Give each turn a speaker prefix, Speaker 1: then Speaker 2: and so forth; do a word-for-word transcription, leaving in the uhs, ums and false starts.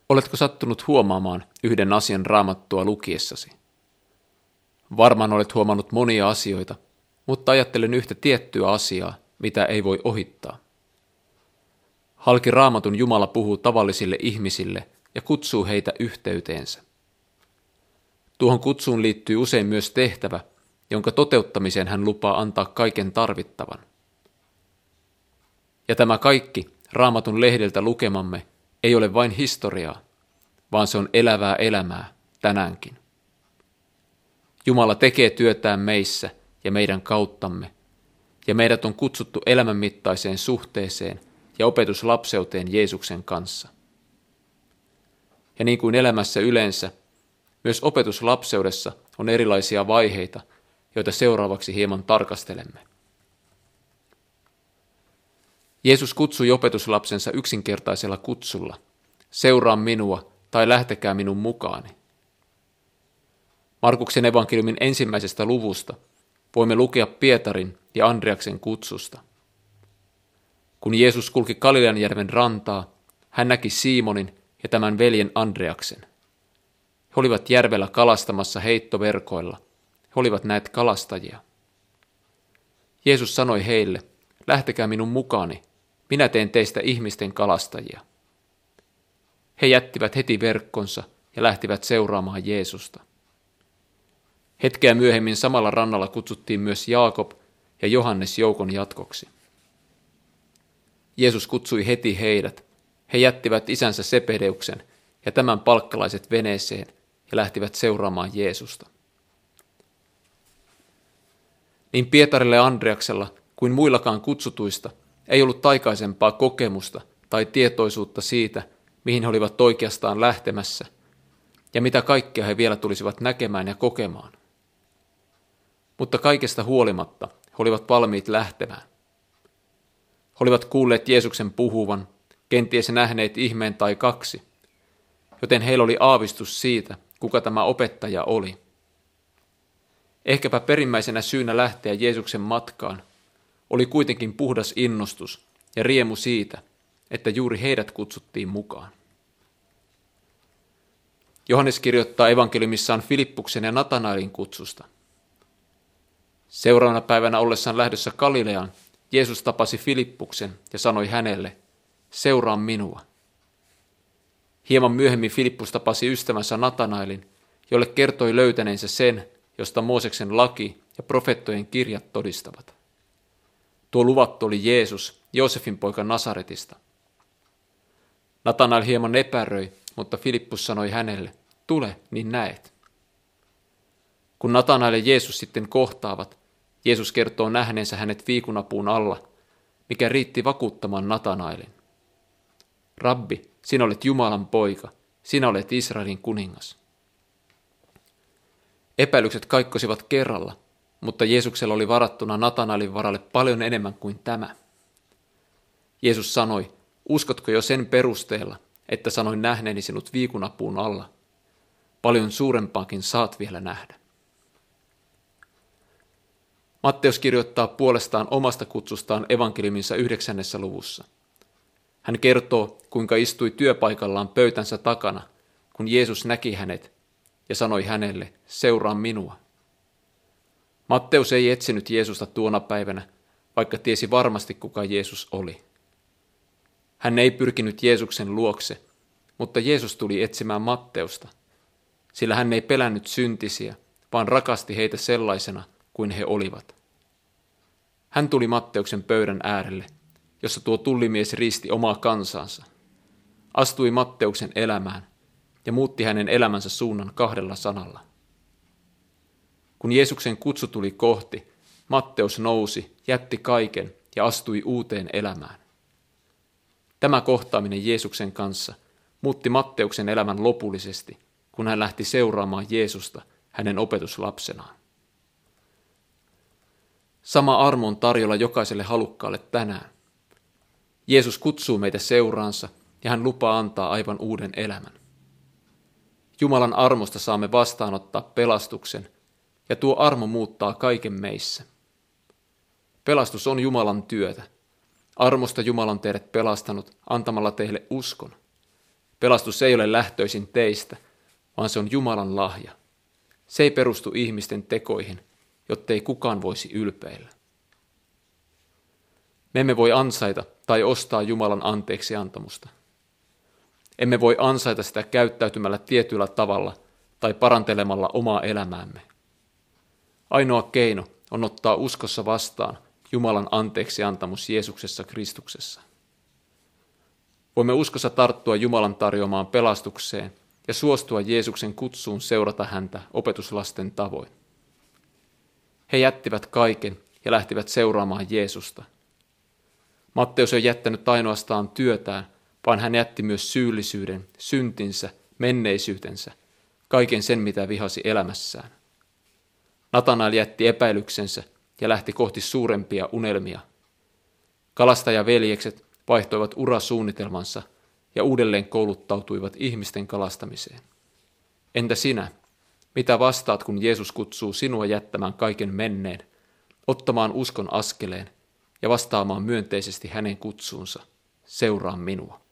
Speaker 1: Oletko sattunut huomaamaan yhden asian Raamattua lukiessasi? Varmaan olet huomannut monia asioita, mutta ajattelen yhtä tiettyä asiaa, mitä ei voi ohittaa. Halki Raamatun Jumala puhuu tavallisille ihmisille ja kutsuu heitä yhteyteensä. Tuohon kutsuun liittyy usein myös tehtävä, jonka toteuttamiseen hän lupaa antaa kaiken tarvittavan. Ja tämä kaikki Raamatun lehdeltä lukemamme ei ole vain historiaa, vaan se on elävää elämää tänäänkin. Jumala tekee työtään meissä ja meidän kauttamme, ja meidät on kutsuttu elämänmittaiseen suhteeseen ja opetuslapseuteen Jeesuksen kanssa. Ja niin kuin elämässä yleensä, myös opetuslapseudessa on erilaisia vaiheita, joita seuraavaksi hieman tarkastelemme. Jeesus kutsui opetuslapsensa yksinkertaisella kutsulla, seuraa minua tai lähtekää minun mukaani. Markuksen evankeliumin ensimmäisestä luvusta voimme lukea Pietarin ja Andreaksen kutsusta. Kun Jeesus kulki Galileanjärven rantaa, hän näki Simonin ja tämän veljen Andreaksen. He olivat järvellä kalastamassa heittoverkoilla. He olivat näet kalastajia. Jeesus sanoi heille, lähtekää minun mukaani, minä teen teistä ihmisten kalastajia. He jättivät heti verkkonsa ja lähtivät seuraamaan Jeesusta. Hetkeä myöhemmin samalla rannalla kutsuttiin myös Jaakob ja Johannes joukon jatkoksi. Jeesus kutsui heti heidät. He jättivät isänsä Sepedeuksen ja tämän palkkalaiset veneeseen ja lähtivät seuraamaan Jeesusta. Niin Pietarilla ja Andreaksella kuin muillakaan kutsutuista ei ollut aikaisempaa kokemusta tai tietoisuutta siitä, mihin he olivat oikeastaan lähtemässä ja mitä kaikkea he vielä tulisivat näkemään ja kokemaan. Mutta kaikesta huolimatta he olivat valmiit lähtemään. He olivat kuulleet Jeesuksen puhuvan, kenties nähneet ihmeen tai kaksi, joten heillä oli aavistus siitä, kuka tämä opettaja oli. Ehkäpä perimmäisenä syynä lähteä Jeesuksen matkaan oli kuitenkin puhdas innostus ja riemu siitä, että juuri heidät kutsuttiin mukaan. Johannes kirjoittaa evankeliumissaan Filippuksen ja Natanaelin kutsusta. Seuraavana päivänä ollessaan lähdössä Galileaan, Jeesus tapasi Filippuksen ja sanoi hänelle, seuraa minua. Hieman myöhemmin Filippus tapasi ystävänsä Natanaelin, jolle kertoi löytäneensä sen, josta Mooseksen laki ja profeettojen kirjat todistavat. Tuo luvattu oli Jeesus, Joosefin poika Nasaretista. Natanael hieman epäröi, mutta Filippus sanoi hänelle, tule, niin näet. Kun Natanael ja Jeesus sitten kohtaavat, Jeesus kertoo nähneensä hänet viikunapuun alla, mikä riitti vakuuttamaan Natanaelin. Rabbi, sinä olet Jumalan poika, sinä olet Israelin kuningas. Epäilykset kaikkosivat kerralla, mutta Jeesuksella oli varattuna Natanaelin varalle paljon enemmän kuin tämä. Jeesus sanoi, uskotko jo sen perusteella, että sanoin nähneeni sinut viikunapuun alla? Paljon suurempaakin saat vielä nähdä. Matteus kirjoittaa puolestaan omasta kutsustaan evankeliuminsa yhdeksännessä luvussa. Hän kertoo, kuinka istui työpaikallaan pöytänsä takana, kun Jeesus näki hänet ja sanoi hänelle, seuraa minua. Matteus ei etsinyt Jeesusta tuona päivänä, vaikka tiesi varmasti, kuka Jeesus oli. Hän ei pyrkinyt Jeesuksen luokse, mutta Jeesus tuli etsimään Matteusta, sillä hän ei pelännyt syntisiä, vaan rakasti heitä sellaisena kuin he olivat. Hän tuli Matteuksen pöydän äärelle, jossa tuo tullimies riisti omaa kansansa, astui Matteuksen elämään ja muutti hänen elämänsä suunnan kahdella sanalla. Kun Jeesuksen kutsu tuli kohti, Matteus nousi, jätti kaiken ja astui uuteen elämään. Tämä kohtaaminen Jeesuksen kanssa muutti Matteuksen elämän lopullisesti, kun hän lähti seuraamaan Jeesusta hänen opetuslapsenaan. Sama armo on tarjolla jokaiselle halukkaalle tänään. Jeesus kutsuu meitä seuraansa ja hän lupaa antaa aivan uuden elämän. Jumalan armosta saamme vastaanottaa pelastuksen ja tuo armo muuttaa kaiken meissä. Pelastus on Jumalan työtä. Armosta Jumala on teidät pelastanut antamalla teille uskon. Pelastus ei ole lähtöisin teistä, vaan se on Jumalan lahja. Se ei perustu ihmisten tekoihin, jottei kukaan voisi ylpeillä. Me emme voi ansaita tai ostaa Jumalan anteeksiantamusta. Emme voi ansaita sitä käyttäytymällä tietyllä tavalla tai parantelemalla omaa elämäämme. Ainoa keino on ottaa uskossa vastaan Jumalan anteeksiantamus Jeesuksessa Kristuksessa. Voimme uskossa tarttua Jumalan tarjoamaan pelastukseen ja suostua Jeesuksen kutsuun seurata häntä opetuslasten tavoin. He jättivät kaiken ja lähtivät seuraamaan Jeesusta. Matteus ei jättänyt ainoastaan työtään, vaan hän jätti myös syyllisyyden, syntinsä, menneisyytensä, kaiken sen, mitä vihasi elämässään. Natanael jätti epäilyksensä ja lähti kohti suurempia unelmia. Kalastajaveljekset vaihtoivat urasuunnitelmansa ja uudelleen kouluttautuivat ihmisten kalastamiseen. Entä sinä? Mitä vastaat, kun Jeesus kutsuu sinua jättämään kaiken menneen, ottamaan uskon askeleen ja vastaamaan myönteisesti hänen kutsuunsa? Seuraa minua.